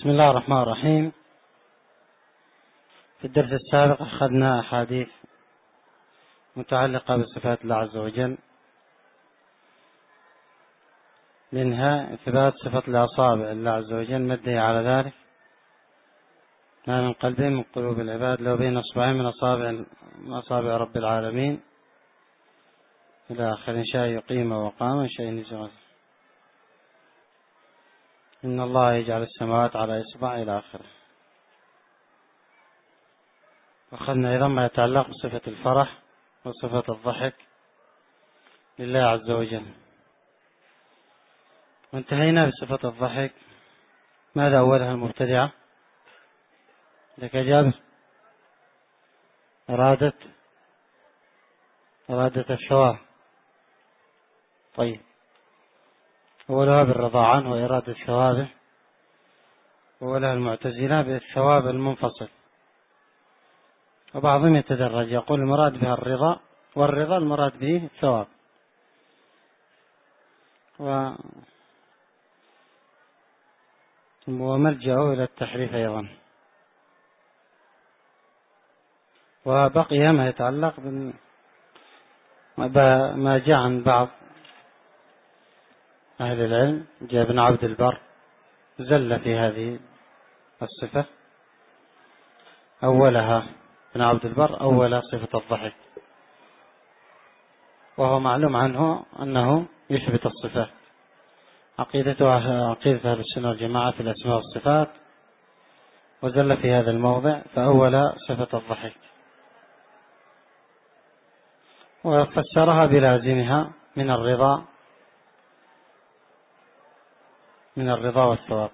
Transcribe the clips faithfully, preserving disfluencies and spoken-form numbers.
بسم الله الرحمن الرحيم. في الدرس السابق أخذنا أحاديث متعلقة بصفات الله عز وجل، منها إثبات صفة الأصابع الله عز وجل مدعي على ذلك ما من قلب من قلوب العباد لو بين أصبعين من أصابع من أصابع رب العالمين إلى آخر. إن شاء يقيم وقام، إن شاء نزغ، إن الله يجعل السماوات على إصبع إلى آخره. أخذنا أيضا ما يتعلق بصفة الفرح وصفة الضحك لله عز وجل، وانتهينا بصفة الضحك. ماذا أولها المبتدعة؟ لك جابر. إرادة إرادة الثواب. طيب، أولها بالرضا عنه وإرادة ثوابه، وأولها المعتزلة بالثواب المنفصل، وبعضهم يتدرج يقول المراد بها الرضا، والرضا المراد به الثواب، و وملجأه إلى التحريف أيضا. وبقي ما يتعلق بما جاء عن بعض أهل العلم. جاء ابن عبد البر زل في هذه الصفة، أولها ابن عبد البر أول صفة الضحك، وهو معلوم عنه أنه يثبت الصفات. عقيدته عقيدة أهل السنة والجماعة في الأسماء والصفات، وزل في هذا الموضع فأول صفة الضحك، وفسرها بلازمها من الرضا من الرضا والثواب.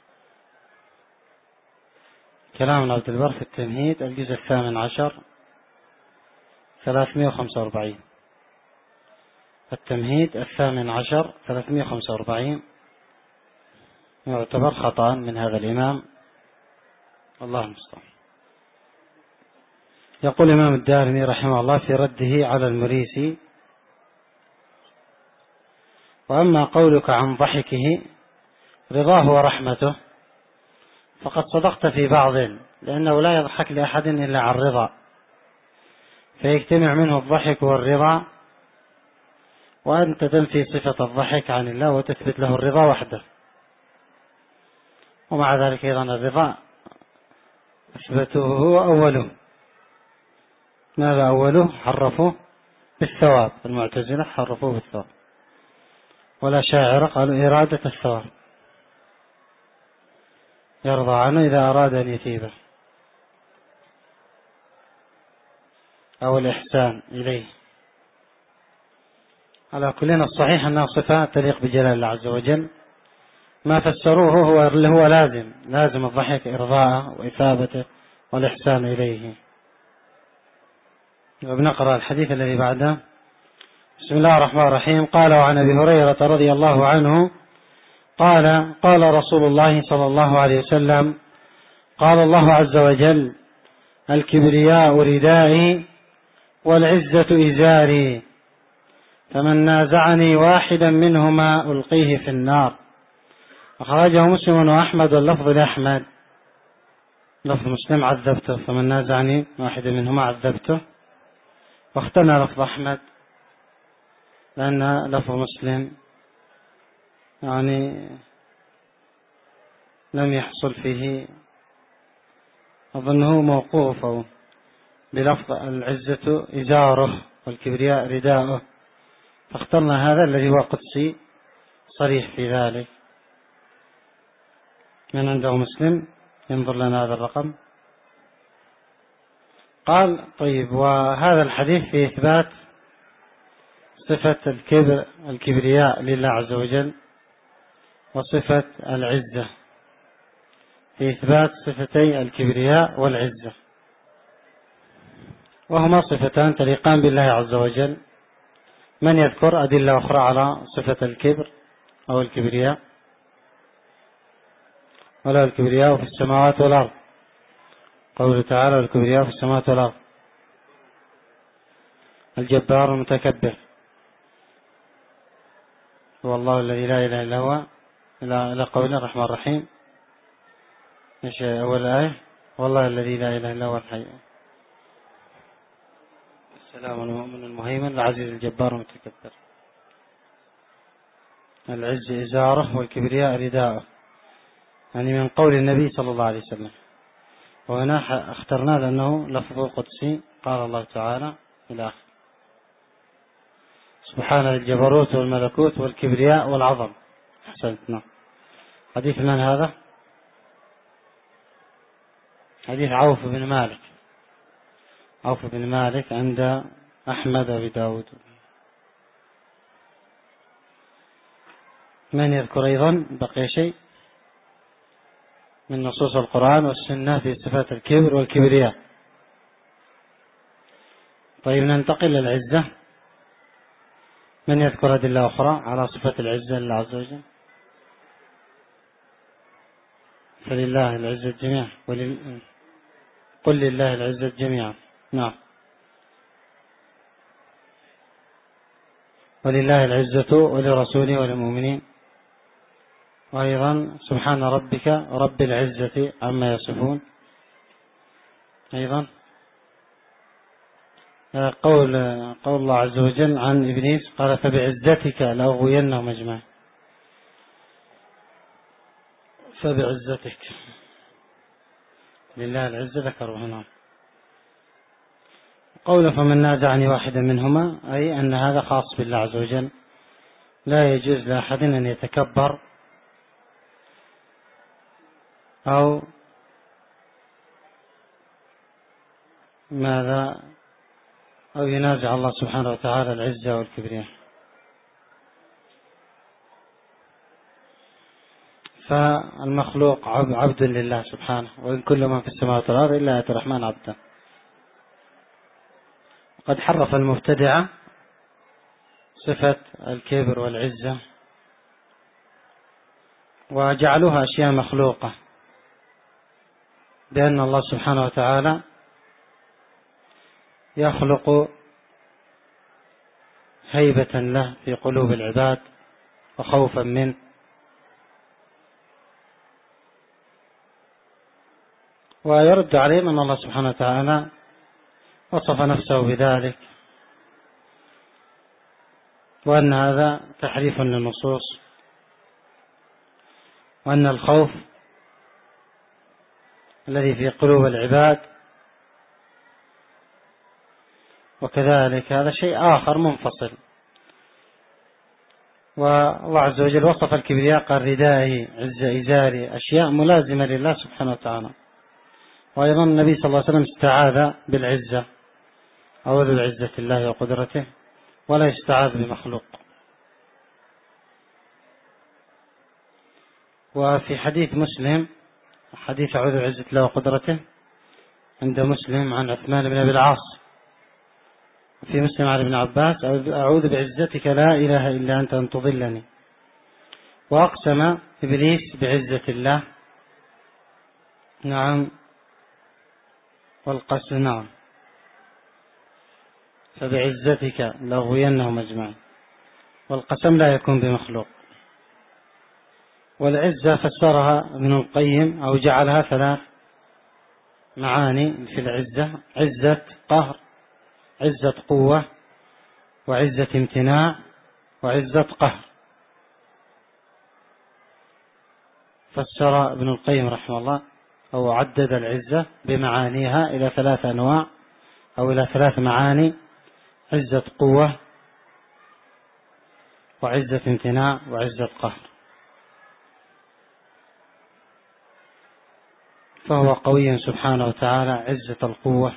كلام ابن عبد البر في التمهيد الجزء الثامن عشر ثلاثمائة وخمسة وأربعين. التمهيد الثامن عشر ثلاثمائة وخمسة وأربعين يعتبر خطأ من هذا الإمام، الله المستعان. يقول الإمام الدارمي رحمه الله في رده على المريسي: وأما قولك عن ضحكه رضاه ورحمته فقد صدقت في بعض، لأنه لا يضحك لأحد إلا عن رضا، فيجتمع منه الضحك والرضا، وأنت تنفي صفة الضحك عن الله وتثبت له الرضا وحده. ومع ذلك أيضا الرضا أثبته هو أوله. ماذا أوله؟ حرفوه بالثواب. المعتزلة حرفوه بالثواب، ولا شاعر قالوا إرادة الثواب، يرضى عنه إذا أراد أن يثيبه، أو الإحسان إليه. على كلنا الصحيح أنها صفات تليق بجلال الله عز وجل. ما فسروه هو اللي هو لازم لازم الضحك إرضاءه وإثابته والإحسان إليه. وبنقرأ الحديث الذي بعده. بسم الله الرحمن الرحيم. قال: وعن أبي هريرة رضي الله عنه قال: قال رسول الله صلى الله عليه وسلم: قال الله عز وجل: الكبرياء ردائي والعزة إزاري، فمن نازعني واحدا منهما ألقيه في النار. أخرجه مسلم وأحمد، واللفظ لأحمد. لفظ مسلم: عذبته، فمن نازعني واحدا منهما عذبته. واختلنا لفظ أحمد لأن لفظ مسلم يعني لم يحصل فيه، أظنه موقوف، أو بلفظ العزة إزاره والكبرياء رداؤه، فاخترنا هذا الذي هو قدسي صريح في ذلك. من عنده مسلم ينظر لنا هذا الرقم. قال: طيب، وهذا الحديث في إثبات صفة الكبر الكبرياء لله عز وجل، وصفة العزة، في إثبات صفتي الكبرياء والعزة، وهما صفتان تليقان بالله عز وجل. من يذكر أدلة أخرى على صفة الكبر أو الكبرياء؟ ولا الكبرياء في السماوات والأرض، قوله تعالى: والكبرياء في السماوات والأرض. الجبار المتكبر هو الله الذي لا إله إلا هو، إلى قوله الرحمن الرحيم. ايش أول آية؟ والله الذي لا إله إلا هو الحي السلام المؤمن المهيمن العزيز الجبار المتكبر العز إزاره والكبرياء رداءه، يعني من قول النبي صلى الله عليه وسلم. وهنا اخترنا لأنه لفظ قدسي، قال الله تعالى إلى آخر سبحان الجبروت والملكوت والكبرياء والعظم. أحسنتنا. حديث من هذا؟ حديث عوف بن مالك، عوف بن مالك عند أحمد وأبي داود. من يذكر أيضا بقي شيء من نصوص القرآن والسنة في صفات الكبر والكبرياء؟ طيب ننتقل للعزة. من يذكر أدلة أخرى على صفة العزة لله عز وجل؟ فلله العزة جميعا ولل... قل لله العزة جميعا. نعم. ولله العزة ولرسوله وللمؤمنين. وأيضا سبحان ربك رب العزة عما يصفون. أيضا قول قول الله عز وجل عن إبليس قال فبعزتك لأغوينهم أجمعين. فبعزتك لله العزة ذكره هنا. قول فمن نازعني واحدا منهما، أي أن هذا خاص بالله عز وجل، لا يجوز لأحد أن يتكبر أو ماذا أو ينازع الله سبحانه وتعالى العزة والكبرياء. فالمخلوق عبد لله سبحانه، وإن كل من في السماوات والأرض إلا آتي الرحمن عبدا. قد حرف المبتدعة صفة الكبر والعزة وجعلوها أشياء مخلوقة، بأن الله سبحانه وتعالى يخلق هيبة له في قلوب العباد وخوفا منه، ويرد عليهم أن الله سبحانه وتعالى وصف نفسه بذلك، وأن هذا تحريف للنصوص، وأن الخوف الذي في قلوب العباد وكذلك هذا شيء آخر منفصل. والله عز وجل وصف الكبرياء قال ردائي عز إزاري، أشياء ملازمة لله سبحانه وتعالى. وأيضا النبي صلى الله عليه وسلم استعاذ بالعزة، أعوذ بعزة الله وقدرته، ولا يستعاذ بمخلوق. وفي حديث مسلم، حديث أعوذ بعزة الله وقدرته عند مسلم عن عثمان بن أبي العاص، في مسلم عن ابن عباس أعوذ بعزتك لا إله إلا أنت أن تضلني. وأقسم إبليس بعزة الله. نعم. والقسم نعم فبعزتك لأغوينهم أجمعين. والقسم لا يكون بمخلوق. والعزة فسرها ابن القيم أو جعلها ثلاث معاني في العزة: عزة قهر، عزة قوة، وعزة امتناع، وعزة قهر. فسر ابن القيم رحمه الله أو عدد العزة بمعانيها إلى ثلاث أنواع أو إلى ثلاث معاني: عزة قوة، وعزة امتناع، وعزة قهر. فهو قوي سبحانه وتعالى عزة القوة،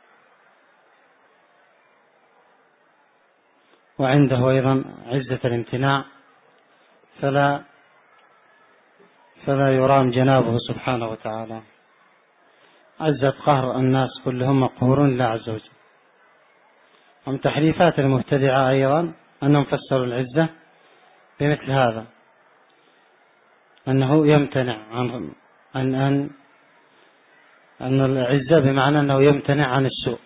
وعنده أيضا عزة الامتناع، فلا فلا يرام جنابه سبحانه وتعالى. عزة قهر الناس كلهم مقهورون لله عز وجل. ومن تحريفات المبتدعة أيضا أنهم فسروا العزة بمثل هذا، أنه يمتنع عن أن أن أن العزة بمعنى أنه يمتنع عن السوء،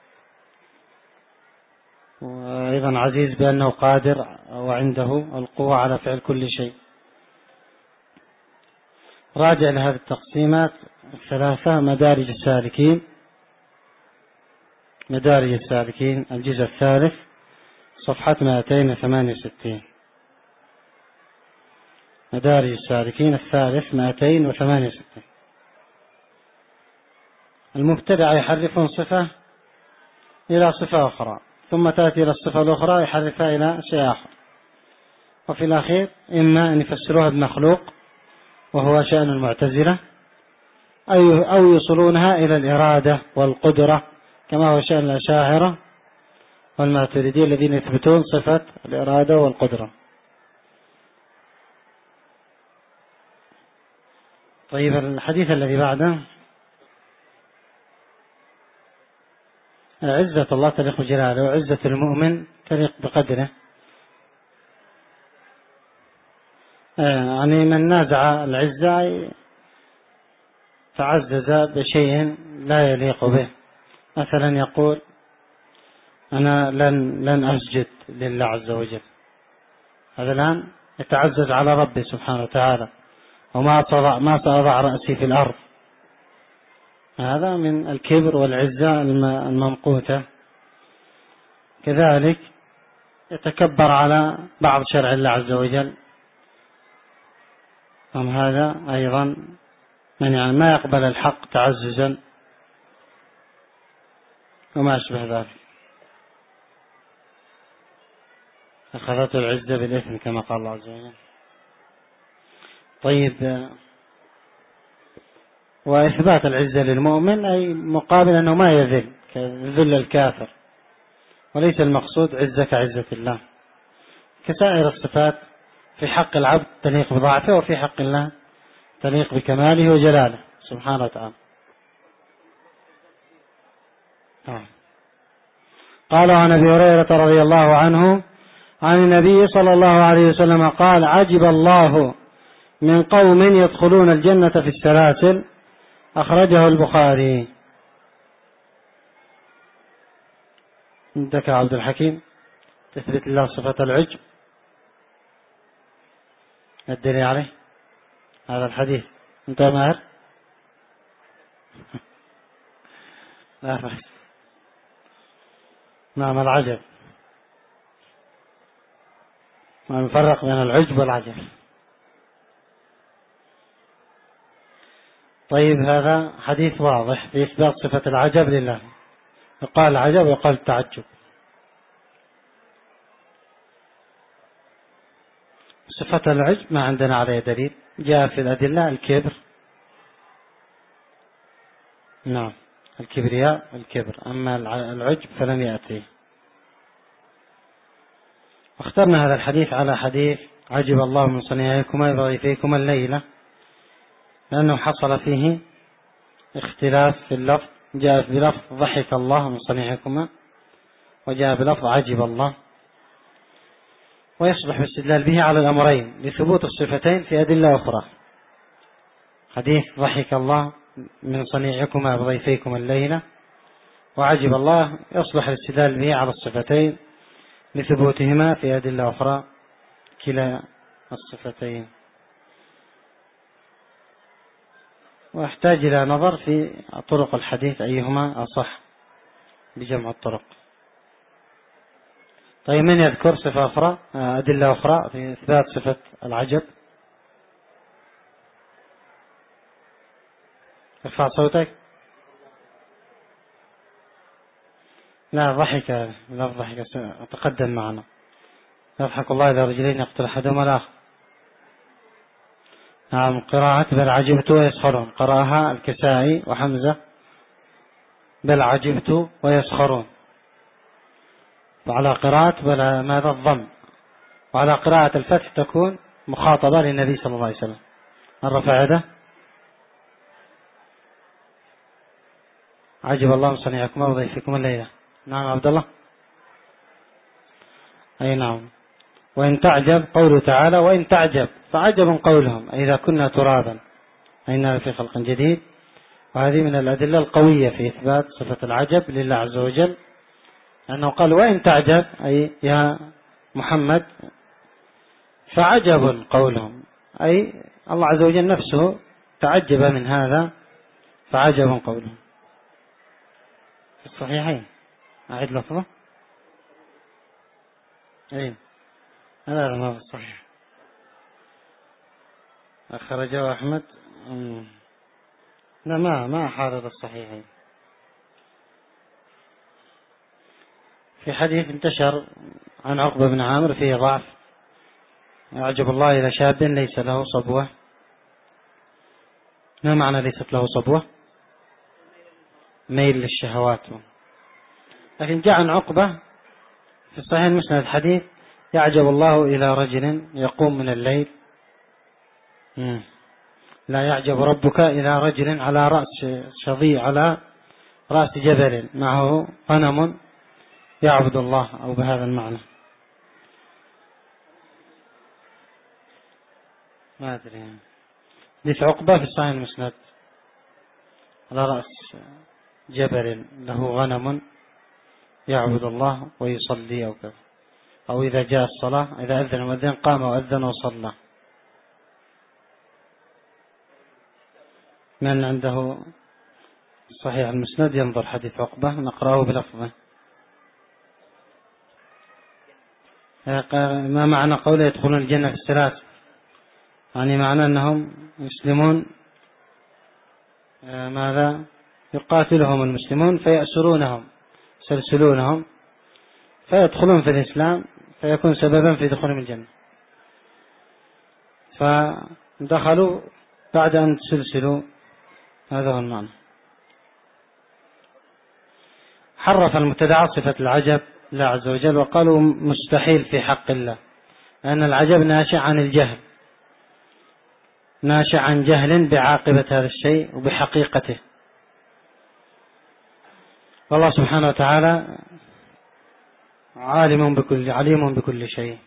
وأيضا عزيز بأنه قادر وعنده القوة على فعل كل شيء. راجع لهذه التقسيمات الثلاثة مدارج السالكين، مدارج السالكين الجزء الثالث صفحة مئتين وثمانية وستين. مدارج السالكين الثالث مئتين وثمانية وستين. المبتدع يحرفون صفة إلى صفة أخرى، ثم تأتي إلى الصفة الأخرى يحرفها إلى شيء آخر، وفي الأخير إما أن يفسروها بمخلوق وهو شأن المعتزلة، أو يوصلونها إلى الإرادة والقدرة كما هو شأن الأشاعرة والماتريدية الذين يثبتون صفة الإرادة والقدرة. طيب الحديث الذي بعده: عزة الله تليق بجلاله، وعزة المؤمن تليق بقدره. يعني من نازع العزة تعزز بشيء لا يليق به، مثلا يقول أنا لن لن أسجد لله عز وجل، هذا الآن يتعزز على ربه سبحانه وتعالى، وما سأضع ما سأضع رأسي في الأرض، هذا من الكبر والعزة الممقوتة. كذلك يتكبر على بعض شرع الله عز وجل، أم هذا أيضا من يعني ما يقبل الحق تعززا وما أشبه ذلك. أخذته العزة بالإثم كما قال الله عز وجل. طيب، وإثبات العزة للمؤمن أي مقابل أنه ما يذل كذل الكافر، وليس المقصود عزة كعزة الله. كسائر الصفات في حق العبد تليق بضعفه، وفي حق الله تليق بكماله وجلاله سبحانه وتعالى. قال عن أبي هريرة رضي الله عنه عن النبي صلى الله عليه وسلم قال: عجب الله من قوم يدخلون الجنة في السلاسل. أخرجه البخاري. عندك عبد الحكيم تثبت الله صفة العجب، الدليل عليه هذا الحديث. أنت ماهر؟ لا بأس. نعم، العجب، ما نفرق بين العجب والعجب. طيب، هذا حديث واضح في إثبات صفة العجب لله، يقال العجب ويقال التعجب. صفة العجب ما عندنا عليه دليل، جاء في الأدلة الكبر، نعم الكبرياء الكبر، أما العجب فلم يأتي. واخترنا هذا الحديث على حديث عجب الله من صنيعكما يبغي فيكما الليلة، لأنه حصل فيه اختلاف في اللفظ، جاء بلفظ ضحك الله من صنيعكما، وجاء بلفظ عجب الله، ويصبح الاستدلال به على الأمرين لثبوت الصفتين في أدلة أخرى. حديث ضحك الله من صنيعكما بضيفيكم الليلة وعجب الله يصبح الاستدلال به على الصفتين لثبوتهما في أدلة أخرى كلا الصفتين. واحتاج إلى نظر في طرق الحديث أيهما أصح بجمع الطرق. طيب، من يذكر صفة أخرى، أدلة أخرى في إثبات صفة العجب؟ ارفع صوتك. لا، ضحك، لا ضحك تقدم معنا. يضحك الله إذا رجلين يقتل أحدهما الآخر. نعم، قراءة بل عجبت ويسخرون، قرأها الكسائي وحمزة بل عجبت ويسخرون، وعلى قراءة بل ماذا الضم، وعلى قراءة الفتح تكون مخاطبة للنبي صلى الله عليه وسلم. من رفع يده؟ عجب الله من صنيعكم وضيفكم الليلة. نعم عبد الله. أي نعم. وإن تعجب قوله تعالى وإن تعجب فعجب قولهم إذا كنا ترابا أئنا في خلق جديد. وهذه من الأدلة القوية في إثبات صفة العجب لله عز وجل، لأنه قال وإن تعجب أي يا محمد فعجب قولهم، أي الله عز وجل نفسه تعجب من هذا فعجب قوله. في الصحيحين أعيد لفظه. أي هذا ما هو الصحيح، أخرجه أحمد. لا ما ما حارب الصحيحين. في حديث انتشر عن عقبة بن عامر فيه ضعف: يعجب الله إلى شاب ليس له صبوة. ما معنى ليست له صبوة؟ ميل للشهوات. لكن جاء عن عقبة في الصحيح المسند الحديث: يعجب الله إلى رجل يقوم من الليل. مم. لا يعجب ربك إلى رجل على رأس شظي على رأس جبل معه غنم يعبد الله، أو بهذا المعنى. ما أدري. حديث عقبة في الصحيح المسند على رأس جبل له غنم يعبد الله ويصلي، أو كذا، أو إذا جاء الصلاة إذا أذن المؤذن قام وأذن وصلى. من عنده صحيح المسند ينظر حديث عقبة نقرأه بلفظه. ما معنى قوله يدخلون الجنة في السلاسل؟ يعني معنى أنهم يسلمون، ماذا يقاتلهم المسلمون فيأسرونهم يسلسلونهم فيدخلون في الإسلام فيكون سببا في دخولهم الجنة، فدخلوا بعد أن تسلسلوا. هذا هو المعنى. حرف المبتدعة صفة العجب الله عز وجل وقالوا مستحيل في حق الله، لأن العجب ناشئ عن الجهل، ناشئ عن جهل بعاقبة هذا الشيء وبحقيقته. والله سبحانه وتعالى عالم بكل عليم بكل شيء.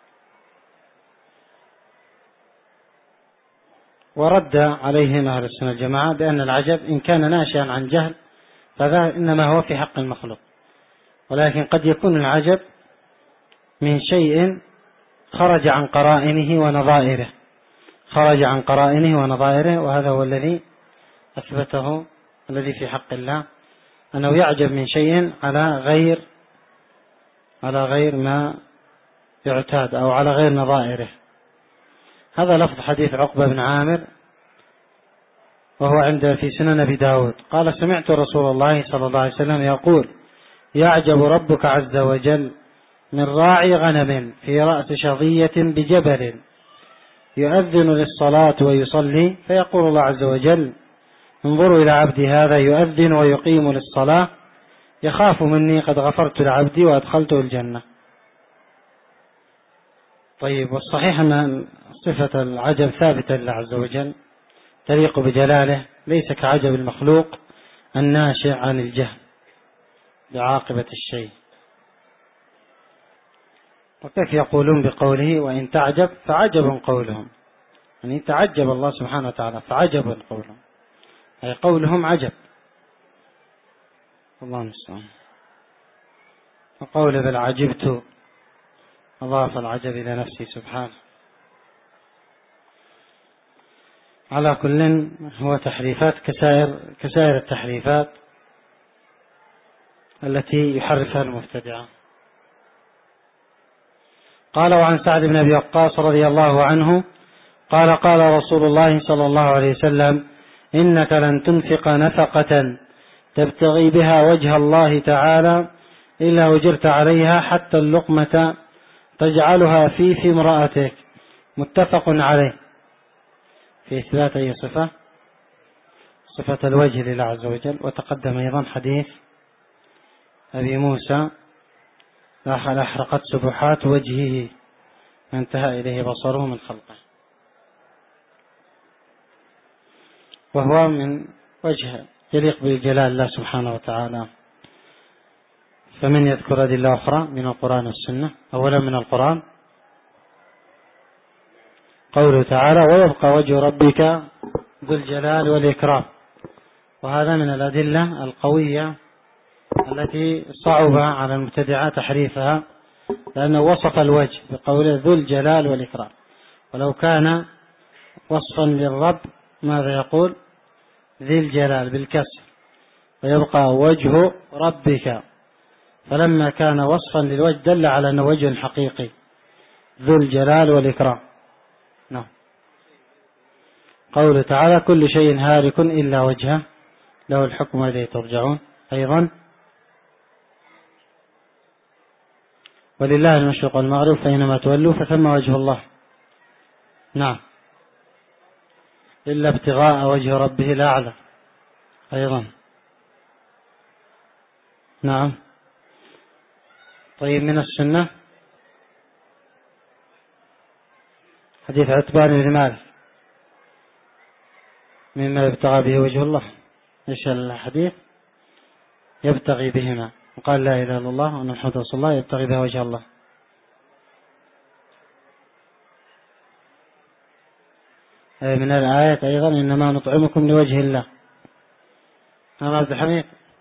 ورد عليهم أهل السنة الجماعة بأن العجب إن كان ناشئا عن جهل فذا إنما هو في حق المخلوق، ولكن قد يكون العجب من شيء خرج عن قرائنه ونظائره خرج عن قرائنه ونظائره وهذا هو الذي أثبته الذي في حق الله، أنه يعجب من شيء على غير على غير ما يعتاد أو على غير نظائره. هذا لفظ حديث عقبة بن عامر وهو عند في سنن أبي داود قال: سمعت رسول الله صلى الله عليه وسلم يقول: يعجب ربك عز وجل من راعي غنم في رأس شظية بجبل يؤذن للصلاة ويصلي، فيقول الله عز وجل: انظروا إلى عبدي هذا يؤذن ويقيم للصلاة يخاف مني قد غفرت لعبدي وأدخلته الجنة. طيب، والصحيح أن صفة العجب ثابتة لله عز وجل تليق بجلاله، ليس كعجب المخلوق الناشئ عن الجهل بعاقبة الشيء. وكيف يقولون بقوله وإن تعجب فعجب قولهم، يعني تعجب الله سبحانه وتعالى فعجب قولهم، أي قولهم عجب. الله المستعان. وقول بل عجبت أضاف العجب إلى نفسه سبحانه. على كل هو تحريفات كسائر كسائر التحريفات التي يحرفها المبتدعة. قال: وعن سعد بن أبي وقاص رضي الله عنه قال: قال رسول الله صلى الله عليه وسلم: إنك لن تنفق نفقة تبتغي بها وجه الله تعالى إلا وجرت عليها حتى اللقمة تجعلها في في امرأتك. متفق عليه. في إثبات أي صفة؟ صفة الوجه لله عز وجل. وتقدم أيضا حديث أبي موسى: أحرقت سبحات وجهه انتهى إليه بصره من خلقه. وهو من وجه يليق بجلال الله سبحانه وتعالى. فمن يذكر أدلة أخرى من القرآن والسنة. أولا من القرآن قوله تعالى: ويبقى وجه ربك ذو الجلال والإكرام. وهذا من الأدلة القوية التي صعب على المبتدعة تحريفها، لأنه وصف الوجه بقوله ذو الجلال والإكرام، ولو كان وصفا للرب ماذا يقول؟ ذي الجلال بالكسر، ويبقى وجه ربك، فلما كان وصفا للوجه دل على أنه وجه حقيقي ذو الجلال والإكرام. نعم. قوله تعالى كل شيء هالك إلا وجهه له الحكم وإليه ترجعون. أيضا ولله المشرق والمغرب فإنما تولوا فثم وجه الله. نعم. إلا ابتغاء وجه ربه الأعلى. أيضا نعم. طيب من السنة حديث عتبان بن مالك مما يبتغى به وجه الله. إيش الحديث؟ يبتغي بهما، وقال لا إله إلا الله وأن محمد رسول الله يبتغي بها وجه الله. من الآية أيضا إنما نطعمكم لوجه الله. نعم عبد الحميد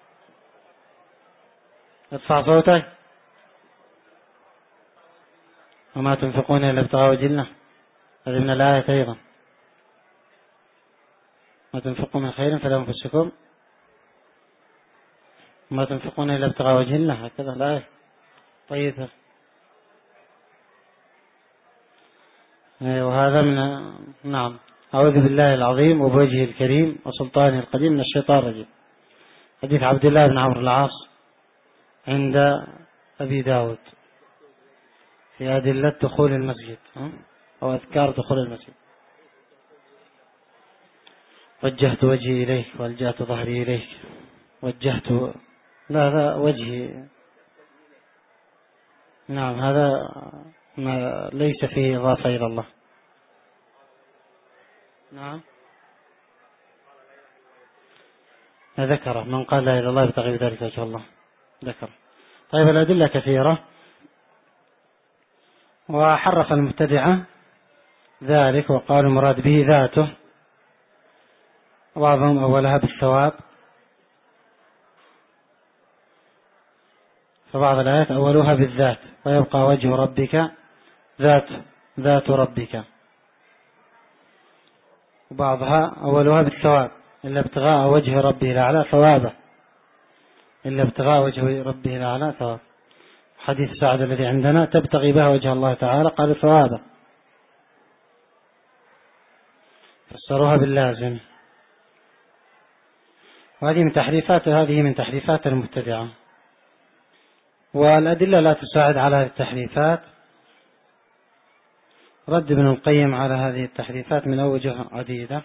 ارفع صوتك. وما تنفقون إلا ابتغاء وجه الله، هذه من الآية أيضا. ما تنفقون من خير فلأنفسكم وما تنفقون إلا ابتغاء وجه الله، هكذا الآية. طيب وهذا من نعم أعوذ بالله العظيم وبوجهه الكريم وسلطانه القديم من الشيطان الرجيم. حديث عبد الله بن عمرو العاص عند أبي داود في أدلة دخول المسجد أو أذكار دخول المسجد. وجهت وجهي إليك والجأت ظهري إليك وجهت لا لا وجهي. نعم هذا ما ليس فيه إضافة إلى الله. نعم ذكره من قال لا إله إلا الله يبتغي بذلك وجه الله ذكر. طيب الأدلة كثيرة، وحرف المبتدعة ذلك وقالوا مراد به ذاته، بعضهم أولها بالثواب، فبعض الآيات أولها بالذات ويبقى وجه ربك ذات ذات ربك، وبعضها أولها بالثواب إلا ابتغاء وجه ربه الأعلى ثوابه، إلا ابتغاء وجه ربه الأعلى ثواب. حديث سعد الذي عندنا تبتغي بها وجه الله تعالى قال ثوابه، فسروها باللازم. وهذه من تحريفات هذه من تحريفات المبتدعة، والأدلة لا تساعد على هذه التحريفات. رد ابن القيم على هذه التحريفات من أوجه عديدة،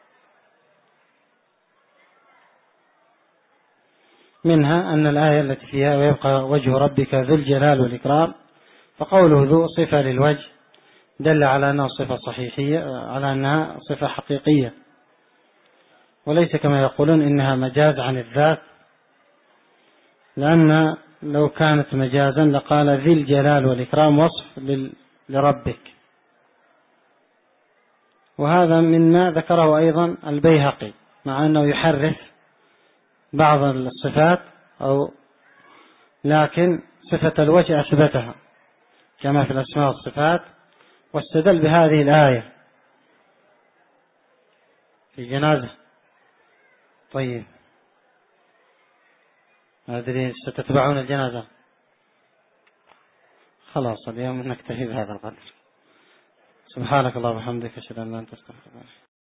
منها أن الآية التي فيها ويبقى وجه ربك ذو الجلال والإكرام، فقوله ذو صفة للوجه دل على أنها صفة صحيحية، على أنها صفة حقيقية، وليس كما يقولون إنها مجاز عن الذات، لأن لو كانت مجازا لقال ذي الجلال والإكرام وصف لربك. وهذا مما ذكره أيضا البيهقي، مع أنه يحرف بعض الصفات أو لكن صفة الوجه أثبتها كما في الأسماء والصفات، واستدل بهذه الآية في جنازة. طيب أدري ستتبعون الجنازة، خلاص اليوم نكتفي بهذا القدر. سبحانك اللهم وبحمدك أشهد أن لا إله إلا أنت أستغفرك.